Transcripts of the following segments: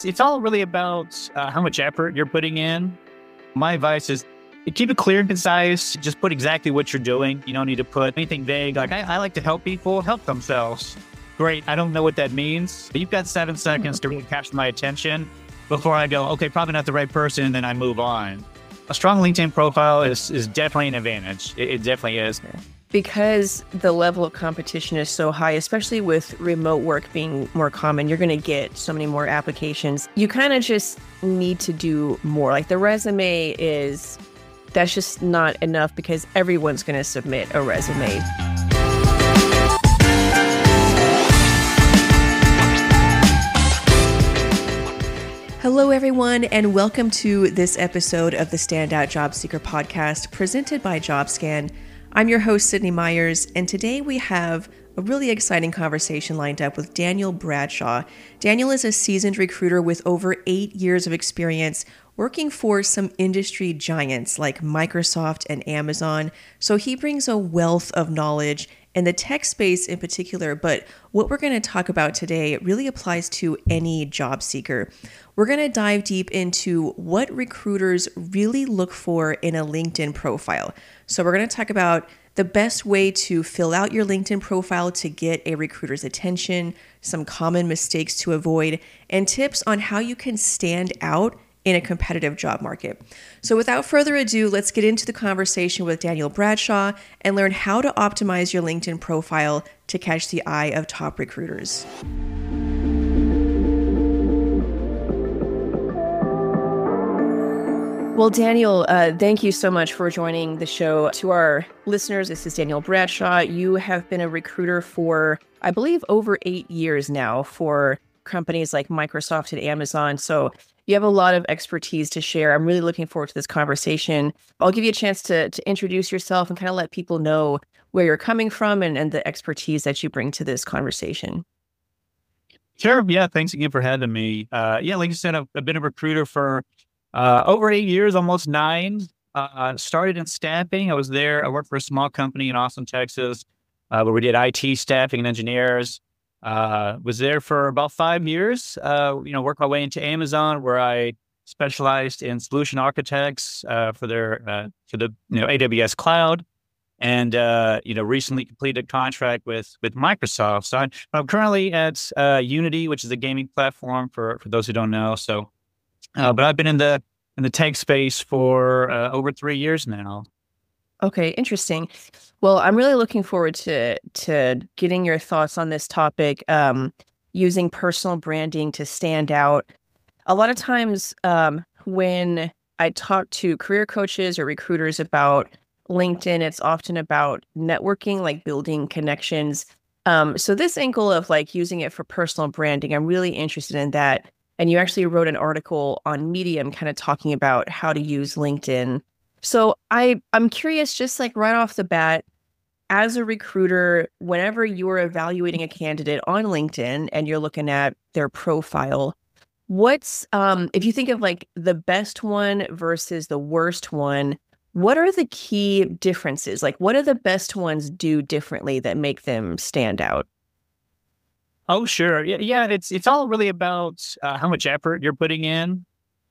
It's all really about how much effort you're putting in. My advice is keep it clear and concise. Just put exactly what you're doing. You don't need to put anything vague. Like, I like to help people help themselves. Great. I don't know what that means, but you've got 7 seconds to really capture my attention before I go, okay, probably not the right person, and then I move on. A strong LinkedIn profile is definitely an advantage. It definitely is. Because the level of competition is so high, especially with remote work being more common, you're going to get so many more applications. You kind of just need to do more. Like the resume that's just not enough because everyone's going to submit a resume. Hello, everyone, and welcome to this episode of the Standout Job Seeker podcast presented by JobScan. I'm your host, Sydney Myers, and today we have a really exciting conversation lined up with Daniel Bradshaw. Daniel is a seasoned recruiter with over 8 years of experience working for some industry giants like Microsoft and Amazon. So he brings a wealth of knowledge in the tech space in particular, but what we're going to talk about today really applies to any job seeker. We're going to dive deep into what recruiters really look for in a LinkedIn profile. So we're going to talk about the best way to fill out your LinkedIn profile to get a recruiter's attention, some common mistakes to avoid, and tips on how you can stand out in a competitive job market. So without further ado, let's get into the conversation with Daniel Bradshaw and learn how to optimize your LinkedIn profile to catch the eye of top recruiters. Well, Daniel, thank you so much for joining the show. To our listeners, this is Daniel Bradshaw. You have been a recruiter for, I believe, over 8 years now for companies like Microsoft and Amazon. So you have a lot of expertise to share. I'm really looking forward to this conversation. I'll give you a chance to introduce yourself and kind of let people know where you're coming from and the expertise that you bring to this conversation. Sure. Yeah. Thanks again for having me. Like you said, I've been a recruiter for over 8 years, almost 9. Started in staffing. I worked for a small company in Austin, Texas, where we did IT staffing and engineers. Was there for about 5 years, worked my way into Amazon, where I specialized in solution architects for the AWS cloud, and recently completed a contract with Microsoft. So I'm currently at Unity, which is a gaming platform for those who don't know. So, but I've been in the tech space for over 3 years now. Okay, interesting. Well, I'm really looking forward to getting your thoughts on this topic, using personal branding to stand out. A lot of times when I talk to career coaches or recruiters about LinkedIn, it's often about networking, like building connections. So this angle of like using it for personal branding, I'm really interested in that. And you actually wrote an article on Medium kind of talking about how to use LinkedIn. So I'm curious, just like right off the bat, as a recruiter, whenever you're evaluating a candidate on LinkedIn and you're looking at their profile, what's if you think of like the best one versus the worst one, what are the key differences? Like, what do the best ones do differently that make them stand out? Oh, sure. Yeah. It's all really about how much effort you're putting in.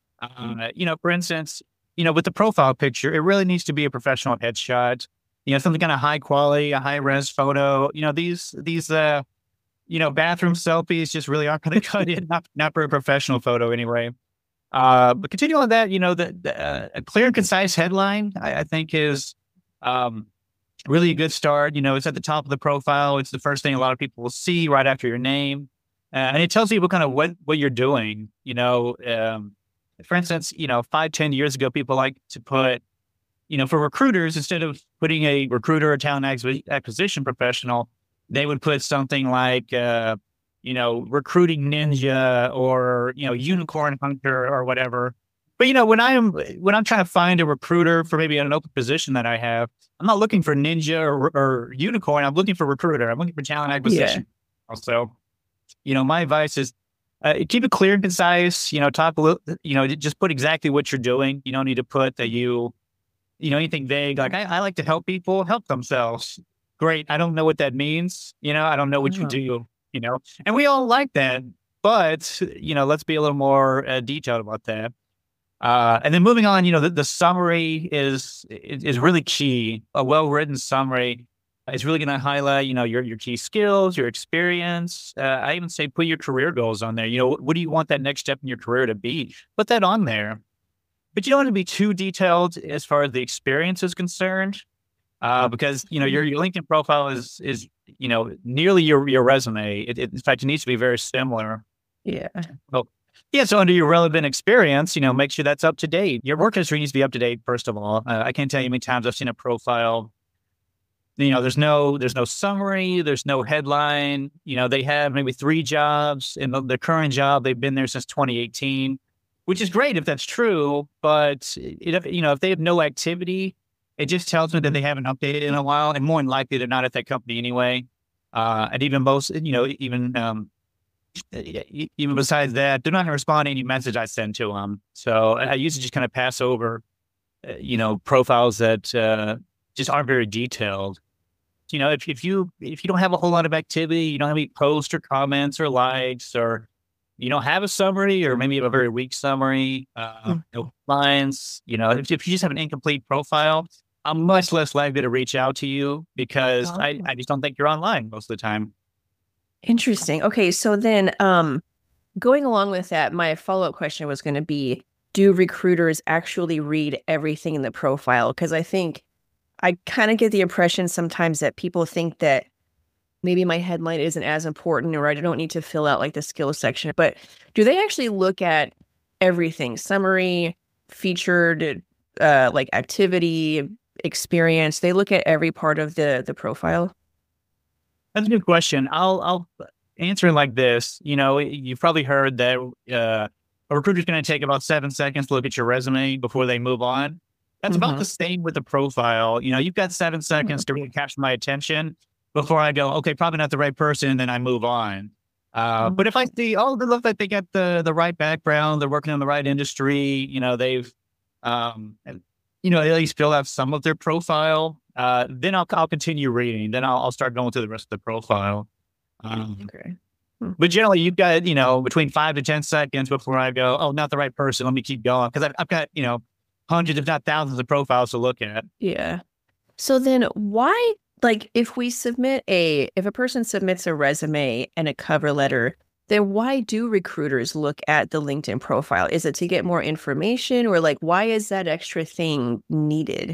For instance, with the profile picture, it really needs to be a professional headshot. Something kind of high quality, a high res photo. These bathroom selfies just really aren't going to cut it. Not for a professional photo anyway. But continue on that. A clear and concise headline, I think, is really a good start. It's at the top of the profile. It's the first thing a lot of people will see right after your name, and it tells people kind of what you're doing. For instance, 5-10 years ago, people like to put, for recruiters, instead of putting a recruiter or talent acquisition professional, they would put something like, recruiting ninja or, unicorn hunter or whatever. But, when I'm trying to find a recruiter for maybe an open position that I have, I'm not looking for ninja or unicorn. I'm looking for recruiter. I'm looking for talent acquisition. Yeah. Also, my advice is, keep it clear and concise, talk a little, just put exactly what you're doing. You don't need to put anything vague. Like, I like to help people help themselves. Great. I don't know what that means. I don't know what you do, and we all like that. But, let's be a little more detailed about that. And then moving on, the summary is really key. A well-written summary is really going to highlight, your key skills, your experience. I even say put your career goals on there. What do you want that next step in your career to be? Put that on there. But you don't want to be too detailed as far as the experience is concerned, because your LinkedIn profile is nearly your resume. In fact, it needs to be very similar. Yeah. Well, yeah. So under your relevant experience, make sure that's up to date. Your work history needs to be up to date. First of all, I can't tell you how many times I've seen a profile. There's no summary, there's no headline. They have maybe 3 jobs, and the current job they've been there since 2018, which is great if that's true. But if they have no activity, it just tells me that they haven't updated in a while, and more than likely they're not at that company anyway. And even even besides that, they're not going to respond to any message I send to them. So I usually just kind of pass over, profiles that just aren't very detailed. If you don't have a whole lot of activity, you don't have any posts or comments or likes, or you don't have a summary, or maybe you have a very weak summary, no lines, if you just have an incomplete profile, I'm much less likely to reach out to you because I just don't think you're online most of the time. Interesting. Okay. So then, going along with that, my follow-up question was going to be, do recruiters actually read everything in the profile? Because I think I kind of get the impression sometimes that people think that maybe my headline isn't as important, or I don't need to fill out like the skills section. But do they actually look at everything? Summary, featured, like activity, experience? They look at every part of the profile? That's a good question. I'll answer it like this. You've probably heard that a recruiter's going to take about 7 seconds to look at your resume before they move on. That's about the same with the profile. You've got 7 seconds to really capture my attention before I go, okay, probably not the right person, then I move on. But if I see, they look like they got the right background, they're working in the right industry, they've, at least fill out some of their profile, then I'll continue reading. Then I'll start going through the rest of the profile. Okay. But generally, you've got, between 5 to 10 seconds before I go, oh, not the right person. Let me keep going. Because I've got, hundreds, if not thousands of profiles to look at. Yeah. So then why, like, if a person submits a resume and a cover letter, then why do recruiters look at the LinkedIn profile? Is it to get more information, or like, why is that extra thing needed?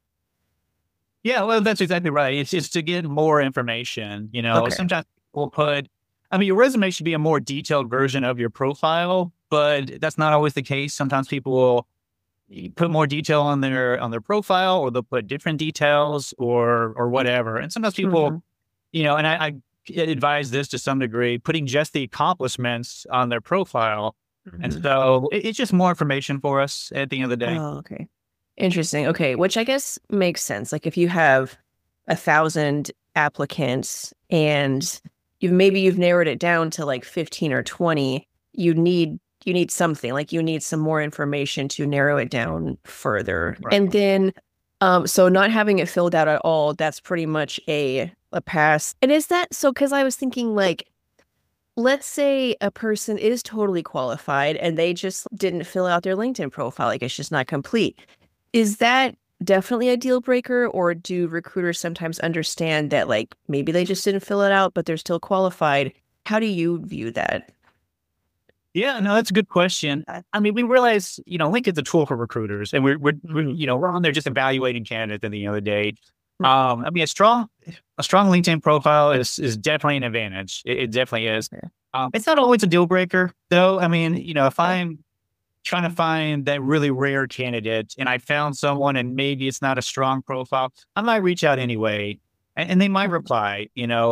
Yeah, well, that's exactly right. It's to get more information. Okay. Sometimes we'll your resume should be a more detailed version of your profile, but that's not always the case. Sometimes people will put more detail on their profile, or they'll put different details or whatever. And sometimes people, and I advise this to some degree, putting just the accomplishments on their profile. And so it's just more information for us at the end of the day. Oh, okay. Interesting. Okay. Which I guess makes sense. Like if you have 1,000 applicants and you've narrowed it down to like 15 or 20, you need something, like you need some more information to narrow it down further. Right. And then, so not having it filled out at all, that's pretty much a pass. And is that so? Because I was thinking, like, let's say a person is totally qualified and they just didn't fill out their LinkedIn profile, like it's just not complete. Is that definitely a deal breaker, or do recruiters sometimes understand that like maybe they just didn't fill it out, but they're still qualified? How do you view that? Yeah, no, that's a good question. I mean, we realize, LinkedIn's a tool for recruiters, and we're on there just evaluating candidates at the end of the day. I mean, a strong LinkedIn profile is definitely an advantage. It definitely is. It's not always a deal breaker, though. I mean, if I'm trying to find that really rare candidate and I found someone and maybe it's not a strong profile, I might reach out anyway, and they might reply.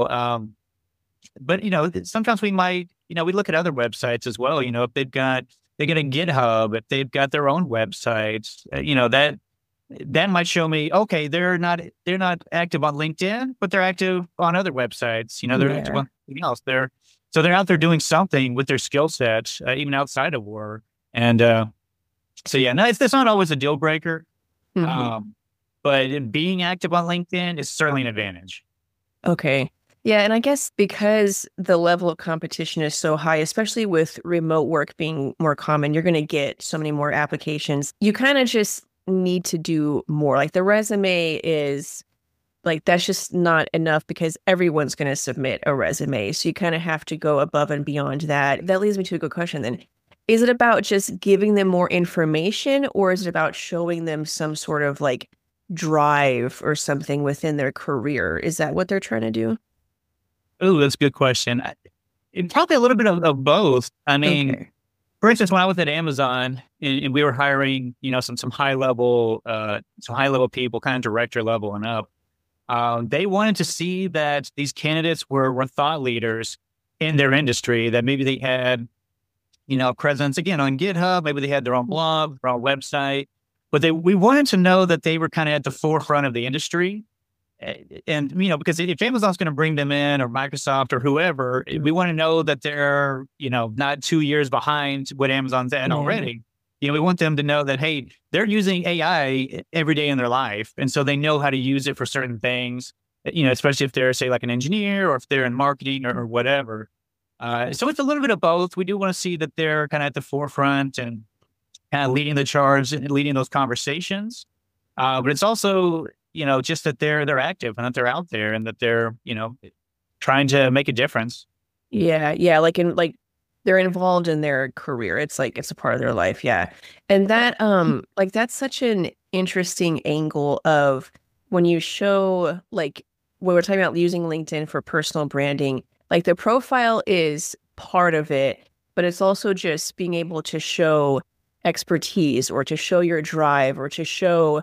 But sometimes we might, we look at other websites as well. If they get a GitHub, if they've got their own websites, that might show me, okay, they're not active on LinkedIn, but they're active on other websites. They're active on something else. They're out there doing something with their skill set, even outside of work. And so yeah, no, it's not always a deal breaker. But being active on LinkedIn is certainly an advantage. Okay. Yeah, and I guess because the level of competition is so high, especially with remote work being more common, you're going to get so many more applications. You kind of just need to do more. Like the resume is like, that's just not enough because everyone's going to submit a resume. So you kind of have to go above and beyond that. That leads me to a good question then. Is it about just giving them more information, or is it about showing them some sort of like drive or something within their career? Is that what they're trying to do? Oh, that's a good question. Probably a little bit of both. I mean, Okay. for instance, when I was at Amazon and we were hiring, some some high level people, kind of director level and up, they wanted to see that these candidates were thought leaders in their industry. That maybe they had, presence again on GitHub. Maybe they had their own blog, their own website, but we wanted to know that they were kind of at the forefront of the industry. And, because if Amazon's going to bring them in, or Microsoft or whoever, we want to know that they're, not 2 years behind what Amazon's at Yeah. already. We want them to know that, hey, they're using AI every day in their life. And so they know how to use it for certain things, especially if they're, say, like an engineer, or if they're in marketing, or whatever. So it's a little bit of both. We do want to see that they're kind of at the forefront and kind of leading the charge and leading those conversations. But it's also, just that they're active and that they're out there and that they're, trying to make a difference. Yeah, yeah, like they're involved in their career. It's like it's a part of their life, yeah. And that like that's such an interesting angle of when you show like when we're talking about using LinkedIn for personal branding, like the profile is part of it, but it's also just being able to show expertise or to show your drive or to show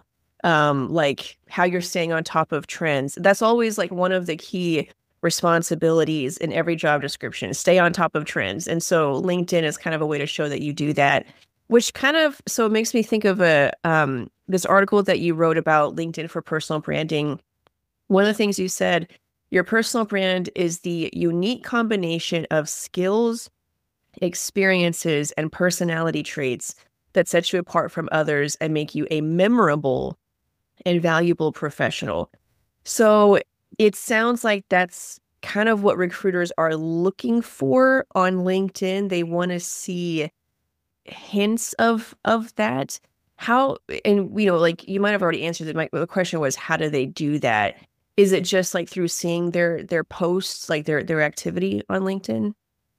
like how you're staying on top of trends. That's always like one of the key responsibilities in every job description, stay on top of trends. And so LinkedIn is kind of a way to show that you do that, which kind of, so it makes me think of a this article that you wrote about LinkedIn for personal branding. One of the things you said, your personal brand is the unique combination of skills, experiences, and personality traits that set you apart from others and make you a memorable and valuable professional. So it sounds like that's kind of what recruiters are looking for on LinkedIn. They want to see hints of that. How, and like you might have already answered it. The question was, how do they do that? Is it just like through seeing their posts, like their activity on LinkedIn?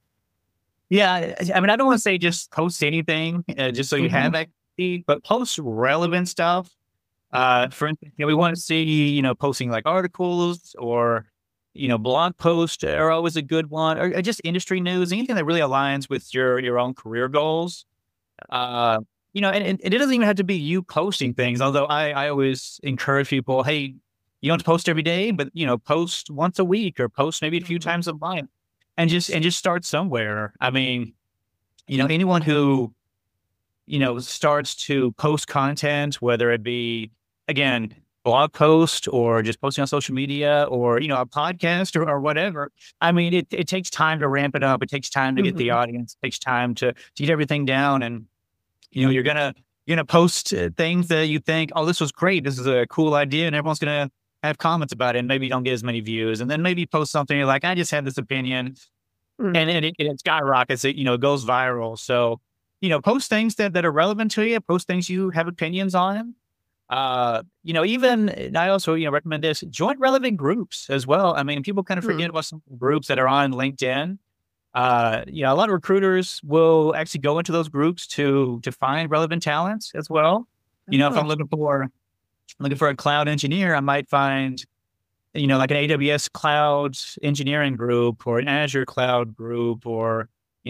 Yeah. I mean, I don't want to say just post anything, just so you Hmm. have activity, but post relevant stuff. For instance, we want to see, posting like articles or, blog posts are always a good one, or just industry news, anything that really aligns with your own career goals. Uh, and it doesn't even have to be you posting things, although I always encourage people, hey, you don't have to post every day, but, post once a week or post maybe a few Mhm. times a month and just start somewhere. I mean, anyone who, starts to post content, whether it be, again, blog post or just posting on social media or, a podcast or whatever. I mean, it takes time to ramp it up. It takes time to get the Mhm. audience. It takes time to get everything down. And, you're gonna post things that you think, oh, this was great. This is a cool idea. And everyone's going to have comments about it and maybe you don't get as many views. And then maybe post something you're like, I just had this opinion Mm. and it skyrockets. It goes viral. So, post things that are relevant to you. Post things you have opinions on. Even and I also recommend this: join relevant groups as well. I mean, people kind of Mm. forget about some groups that are on LinkedIn. A lot of recruiters will actually go into those groups to find relevant talents as well. If Oh. I'm looking for a cloud engineer, I might find like an AWS cloud engineering group or an Azure cloud group or,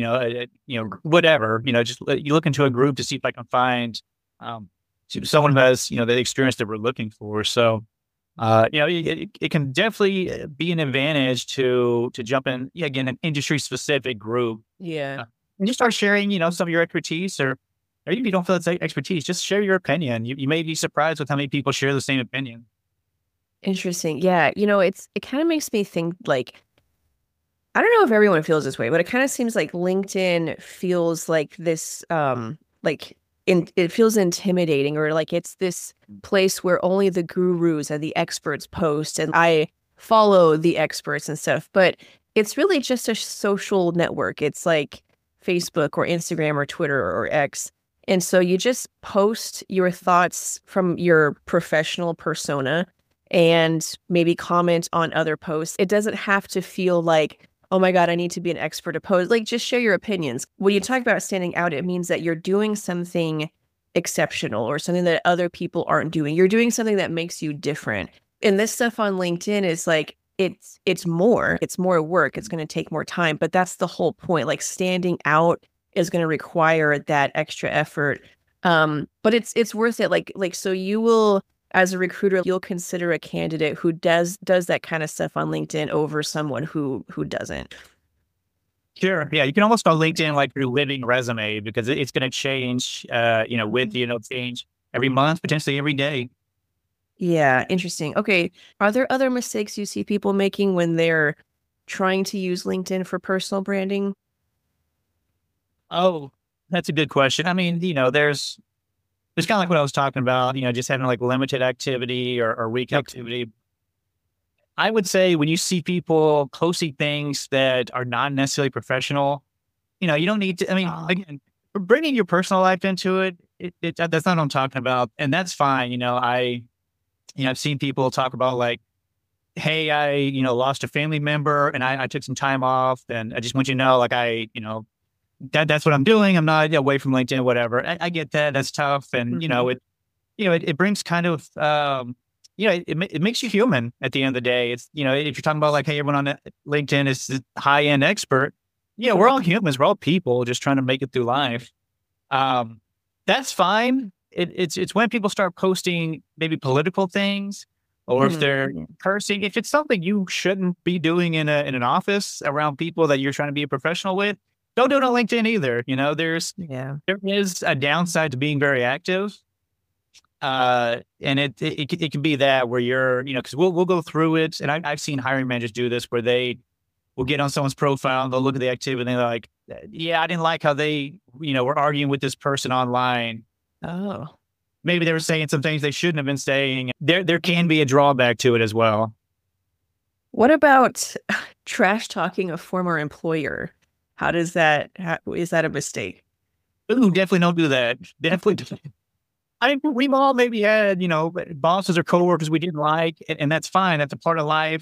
whatever, just you look into a group to see if I can find, someone who has, the experience that we're looking for. So, it can definitely be an advantage to jump in, yeah, again, an industry specific group, Yeah. uh, and just start sharing, some of your expertise or even if you don't feel it's expertise, just share your opinion. You may be surprised with how many people share the same opinion. Interesting. Yeah. It kind of makes me think like, I don't know if everyone feels this way, but it kind of seems like LinkedIn feels like this, like it feels intimidating or like it's this place where only the gurus and the experts post. And I follow the experts and stuff, but it's really just a social network. It's like Facebook or Instagram or Twitter or X. And so you just post your thoughts from your professional persona and maybe comment on other posts. It doesn't have to feel like, oh my God, I need to be an expert to post. Like, just share your opinions. When you talk about standing out, it means that you're doing something exceptional or something that other people aren't doing. You're doing something that makes you different. And this stuff on LinkedIn is like, it's more work. It's going to take more time, but that's the whole point. Like, standing out is going to require that extra effort. But it's worth it. Like, so you will, as a recruiter, you'll consider a candidate who does that kind of stuff on LinkedIn over someone who doesn't. Sure. Yeah. You can almost call LinkedIn like your living resume because it's going to change, change every month, potentially every day. Yeah. Interesting. Okay. Are there other mistakes you see people making when they're trying to use LinkedIn for personal branding? Oh, that's a good question. I mean, there's kind of like what I was talking about, just having like limited activity or weak activity. I would say when you see people posting things that are not necessarily professional, you don't need to, I mean, again, bringing your personal life into it, that's not what I'm talking about. And that's fine. I've seen people talk about like, hey, I, lost a family member and I took some time off and I just want you to know, like that's what I'm doing. I'm not away from LinkedIn, whatever. I get that. That's tough. And, it brings kind of, it makes you human at the end of the day. It's, if you're talking about like, hey, everyone on LinkedIn is the high-end expert, we're all humans. We're all people just trying to make it through life. That's fine. It's when people start posting maybe political things or if they're cursing, if it's something you shouldn't be doing in an office around people that you're trying to be a professional with, don't do it on LinkedIn either. There is a downside to being very active. And it can be that where you're, because we'll go through it. And I've seen hiring managers do this where they will get on someone's profile and they'll look at the activity and they're like, yeah, I didn't like how they, were arguing with this person online. Oh, maybe they were saying some things they shouldn't have been saying. There can be a drawback to it as well. What about trash talking a former employer? Is that a mistake? Ooh, definitely don't do that. Definitely don't. I mean, we've all maybe had, bosses or coworkers we didn't like, and that's fine. That's a part of life.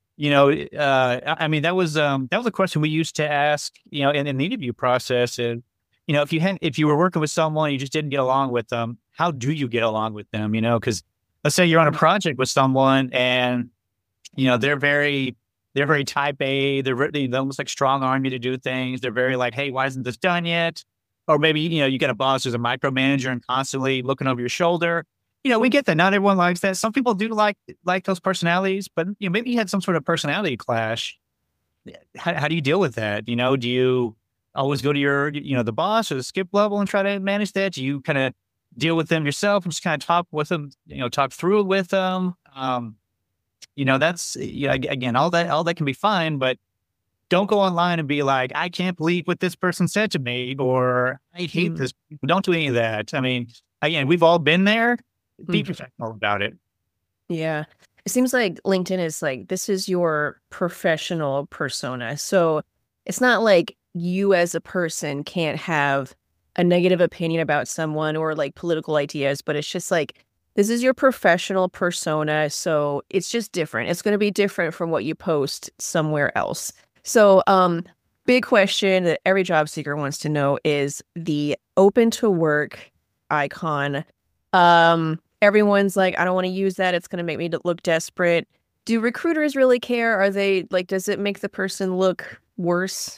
I mean, that was a question we used to ask, in the interview process. And, if you were working with someone, you just didn't get along with them, how do you get along with them? Because let's say you're on a project with someone and, they're very type A. They almost like strong arm you to do things. They're very like, hey, why isn't this done yet? Or maybe, you get a boss who's a micromanager and constantly looking over your shoulder. We get that. Not everyone likes that. Some people do like those personalities, but maybe you had some sort of personality clash. How do you deal with that? Do you always go to your, the boss or the skip level and try to manage that? Do you kind of deal with them yourself and just kind of talk with them, talk through it with them? That's, again, all that can be fine, but don't go online and be like, I can't believe what this person said to me, or I hate this. Don't do any of that. I mean, again, we've all been there. Be professional about it. Yeah. It seems like LinkedIn is like, this is your professional persona. So it's not like you as a person can't have a negative opinion about someone or like political ideas, but it's just like, this is your professional persona. So it's just different. It's going to be different from what you post somewhere else. So, big question that every job seeker wants to know is the open to work icon. Everyone's like, I don't want to use that. It's going to make me look desperate. Do recruiters really care? Are they like, does it make the person look worse?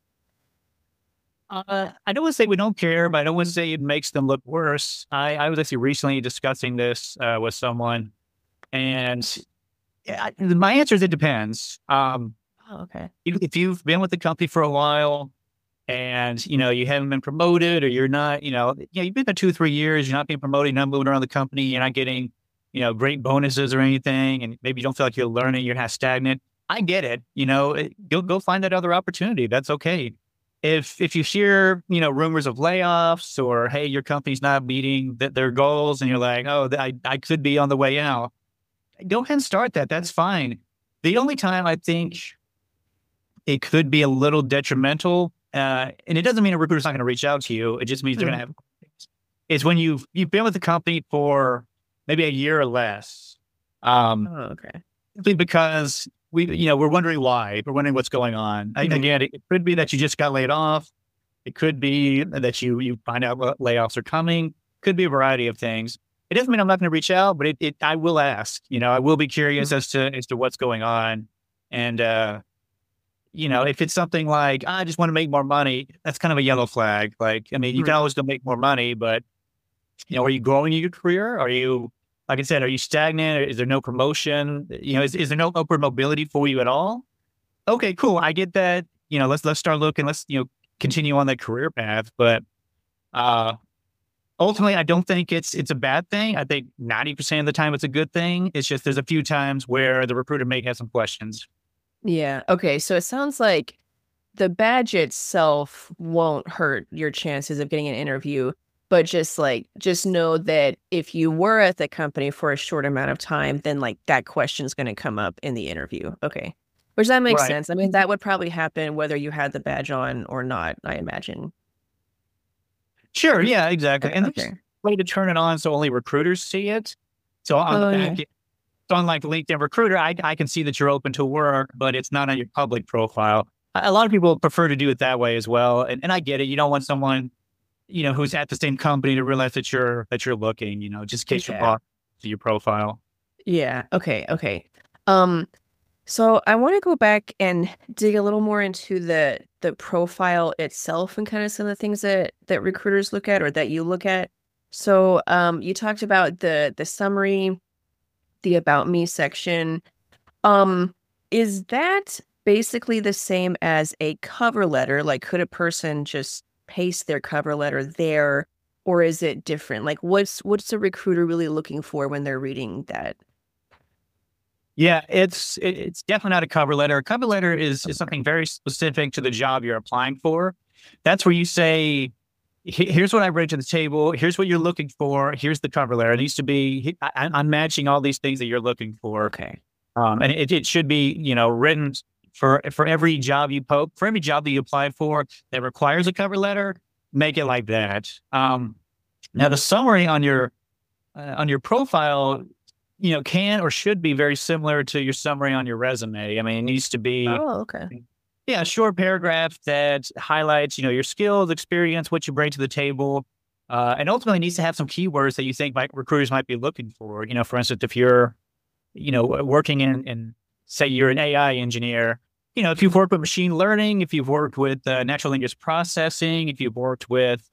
I don't want to say we don't care, but I don't want to say it makes them look worse. I was actually recently discussing this with someone, and my answer is it depends. Okay. If you've been with the company for a while and, you haven't been promoted or you're not, you've been there 2-3 years, you're not being promoted, you're not moving around the company, you're not getting, great bonuses or anything. And maybe you don't feel like you're learning, you're not stagnant. I get it. Go find that other opportunity. That's okay. If you hear, rumors of layoffs or, hey, your company's not meeting their goals and you're like, oh, I could be on the way out, go ahead and start that. That's fine. The only time I think it could be a little detrimental, and it doesn't mean a recruiter's not going to reach out to you. It just means they're going to have, is when you've been with the company for maybe a year or less. Okay. Simply because we're wondering why. We're wondering what's going on. Again, it could be that you just got laid off. It could be that you find out what layoffs are coming. Could be a variety of things. It doesn't mean I'm not going to reach out, but I will ask. I will be curious as to what's going on. And if it's something like I just want to make more money, that's kind of a yellow flag. Like, I mean, you can always go make more money, but are you growing in your career? Are you, like I said, are you stagnant? Is there no promotion? Is there no upward mobility for you at all? Okay, cool. I get that. Let's start looking. Let's continue on that career path. But ultimately, I don't think it's a bad thing. I think 90% of the time it's a good thing. It's just there's a few times where the recruiter may have some questions. Yeah. Okay. So it sounds like the badge itself won't hurt your chances of getting an interview, but just know that if you were at the company for a short amount of time, then like that question's going to come up in the interview. Okay. Which that makes sense. I mean, that would probably happen whether you had the badge on or not, I imagine. Sure. Yeah, exactly. And there's a way to turn it on so only recruiters see it. So unlike LinkedIn Recruiter, I can see that you're open to work, but it's not on your public profile. A lot of people prefer to do it that way as well. And I get it. You don't want someone, who's at the same company to realize that you're looking, just in case you're blocked to your profile. Yeah. Okay. Okay. So I want to go back and dig a little more into the profile itself and kind of some of the things that recruiters look at or that you look at. So you talked about the summary, the About Me section. Is that basically the same as a cover letter? Like, could a person just paste their cover letter there, or is it different? Like, what's the recruiter really looking for when they're reading that? Yeah, it's definitely not a cover letter. A cover letter is something very specific to the job you're applying for. That's where you say, here's what I bring to the table. Here's what you're looking for. Here's the cover letter. It needs to be, I'm matching all these things that you're looking for. Okay. And it should be, written for every job you post, for every job that you apply for that requires a cover letter, make it like that. Now the summary on your profile, can or should be very similar to your summary on your resume. I mean, it needs to be a short paragraph that highlights, your skills, experience, what you bring to the table, and ultimately needs to have some keywords that you think recruiters might be looking for. For instance, if you're, working in, say you're an AI engineer, if you've worked with machine learning, if you've worked with natural language processing, if you've worked with,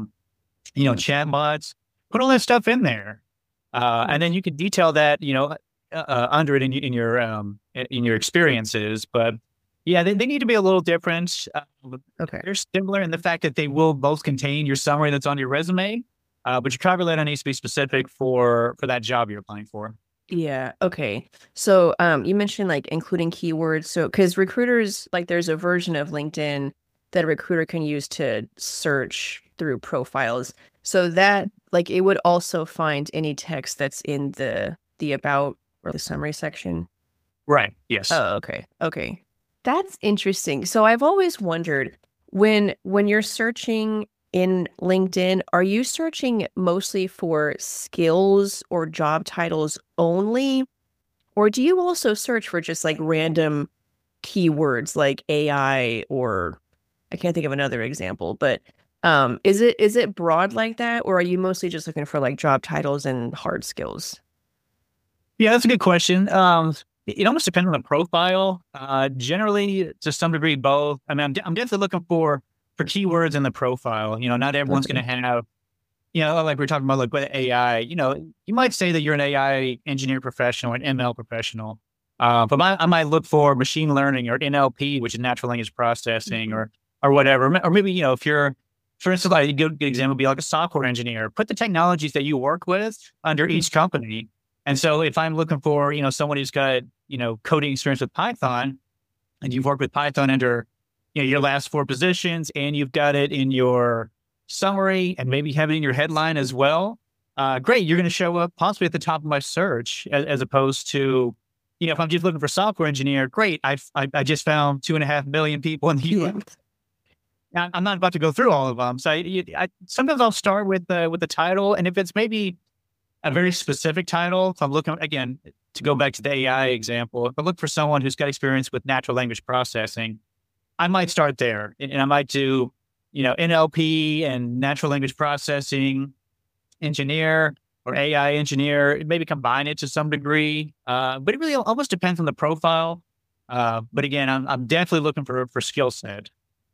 chatbots, put all that stuff in there. And then you can detail that, under it in your experiences. But yeah, they need to be a little different. Okay. They're similar in the fact that they will both contain your summary that's on your resume, but your cover letter needs to be specific for that job you're applying for. Yeah. Okay. So, you mentioned like including keywords. So, because recruiters, like there's a version of LinkedIn that a recruiter can use to search through profiles. So that like it would also find any text that's in the about or the summary section. Right. Yes. Oh, okay. Okay. That's interesting. So I've always wondered when you're searching in LinkedIn, are you searching mostly for skills or job titles only? Or do you also search for just like random keywords like AI or I can't think of another example, but is it broad like that, or are you mostly just looking for like job titles and hard skills? Yeah, that's a good question. It almost depends on the profile. Generally, to some degree, both. I mean, I'm definitely looking for keywords in the profile. Not everyone's going to have, like we're talking about, like with AI. You might say that you're an AI engineer professional or an ML professional, but I might look for machine learning or NLP, which is natural language processing, or whatever. Or maybe if you're, for instance, like a good example would be like a software engineer. Put the technologies that you work with under each company. And so if I'm looking for, someone who's got, coding experience with Python, and you've worked with Python under, your last 4 positions, and you've got it in your summary and maybe have it in your headline as well, great. You're going to show up possibly at the top of my search as opposed to, if I'm just looking for software engineer, great. I just found 2.5 million people in the U.S. I'm not about to go through all of them. So sometimes I'll start with the title. And if it's maybe a very specific title, if I'm looking, again, to go back to the AI example, if I look for someone who's got experience with natural language processing, I might start there. And I might do, NLP and natural language processing engineer or AI engineer, maybe combine it to some degree. But it really almost depends on the profile. But again, I'm definitely looking for skill set.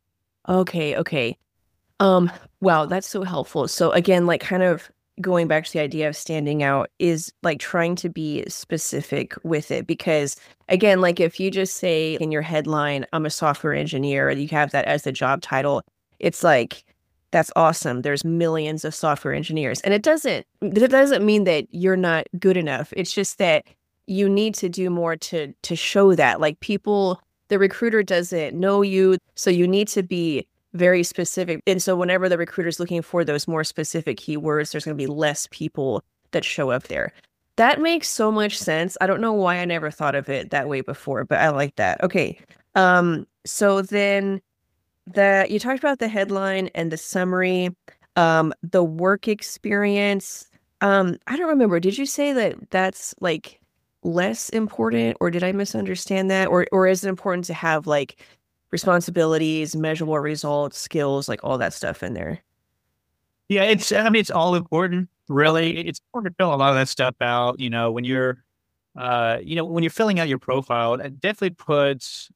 Okay. Wow, that's so helpful. So again, like kind of going back to the idea of standing out is like trying to be specific with it, because again, like if you just say in your headline, I'm a software engineer, and you have that as the job title, it's like, that's awesome. There's millions of software engineers. And it doesn't mean that you're not good enough. It's just that you need to do more to show that. Like the recruiter doesn't know you, so you need to be very specific. And so whenever the recruiter's looking for those more specific keywords, there's going to be less people that show up there. That makes so much sense. I don't know why I never thought of it that way before, but I like that. Okay. So then you talked about the headline and the summary, the work experience. I don't remember. Did you say that that's like less important, or did I misunderstand that? Or is it important to have like responsibilities, measurable results, skills, like all that stuff in there? Yeah, it's all important, really. It's important to fill a lot of that stuff out, when you're filling out your profile. It definitely puts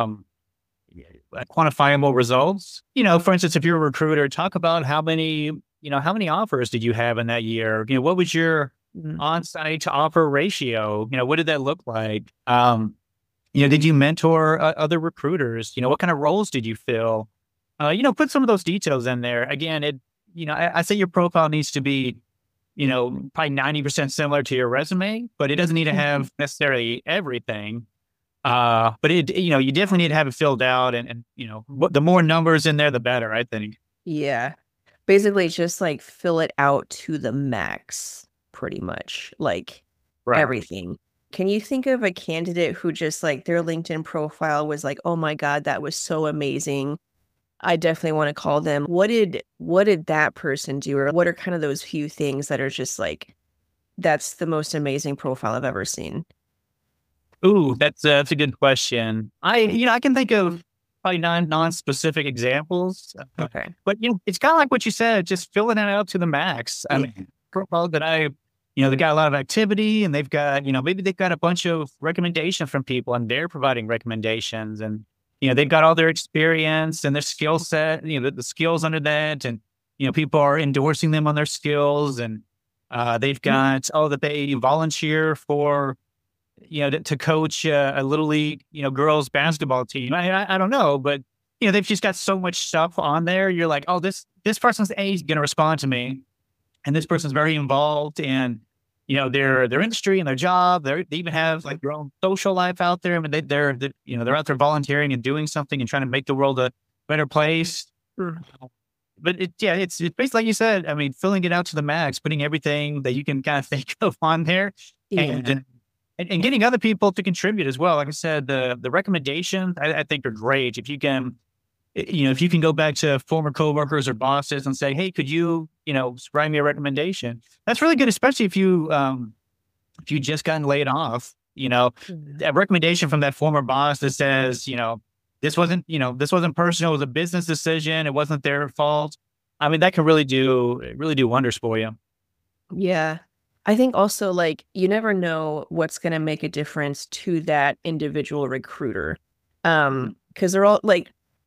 quantifiable results. For instance, if you're a recruiter, talk about how many offers did you have in that year? What was your on-site to offer ratio? What did that look like? Did you mentor other recruiters? What kind of roles did you fill? Put some of those details in there. Again, I say your profile needs to be, probably 90% similar to your resume, but it doesn't need to have necessarily everything. But you definitely need to have it filled out, and the more numbers in there, the better, I think. Yeah. Basically just like fill it out to the max, pretty much, like Right. everything. Can you think of a candidate who just like their LinkedIn profile was like, oh my God, that was so amazing, I definitely want to call them? What did that person do? Or what are kind of those few things that are just like, that's the most amazing profile I've ever seen? Ooh, that's a good question. I can think of probably non-specific examples. Okay. But it's kind of like what you said, just filling it out to the max. I mean, profile that they got a lot of activity, and they've got, maybe they've got a bunch of recommendations from people, and they're providing recommendations, and they've got all their experience and their skill set, the skills under that, and people are endorsing them on their skills, and they've got that they volunteer for, to coach a little league, girls basketball team. I don't know, but they've just got so much stuff on there. You're like, oh, this person's going to respond to me, and this person's very involved in, their industry and their job. They even have like their own social life out there. I mean, they're out there volunteering and doing something and trying to make the world a better place. But it's basically like you said. I mean, filling it out to the max, putting everything that you can kind of think of on there, and getting other people to contribute as well. Like I said, the recommendations I think are great. If you can, go back to former coworkers or bosses and say, hey, could you, write me a recommendation? That's really good, especially if you just gotten laid off. A recommendation from that former boss that says, this wasn't personal. It was a business decision. It wasn't their fault. I mean, that can really do wonders for you. Yeah. I think also like you never know what's going to make a difference to that individual recruiter. Because they're all going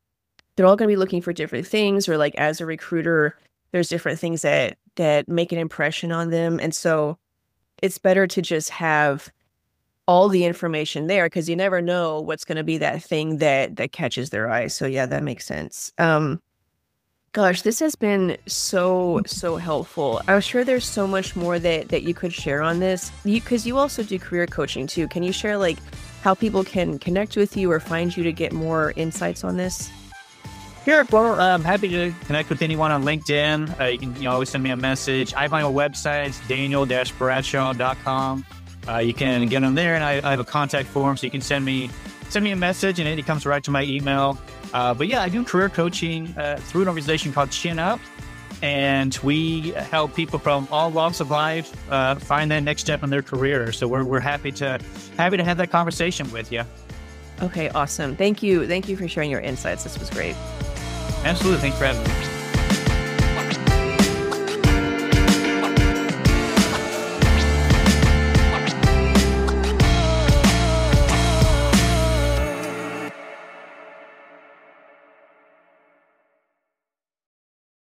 to be looking for different things, or like as a recruiter, there's different things that make an impression on them. And so it's better to just have all the information there, because you never know what's going to be that thing that catches their eye. So yeah, that makes sense. Gosh, this has been so helpful. I'm sure there's so much more that you could share on this, because you also do career coaching too. Can you share like how people can connect with you or find you to get more insights on this? Sure. Well, I'm happy to connect with anyone on LinkedIn. You can always send me a message. I have my own website, daniel-bradshaw.com. You can get on there, and I have a contact form, so you can send me a message, and it comes right to my email. But yeah, I do career coaching through an organization called Chin Up, and we help people from all walks of life find that next step in their career. So we're happy to have that conversation with you. Okay, awesome. Thank you for sharing your insights. This was great. Absolutely. Thanks for having me.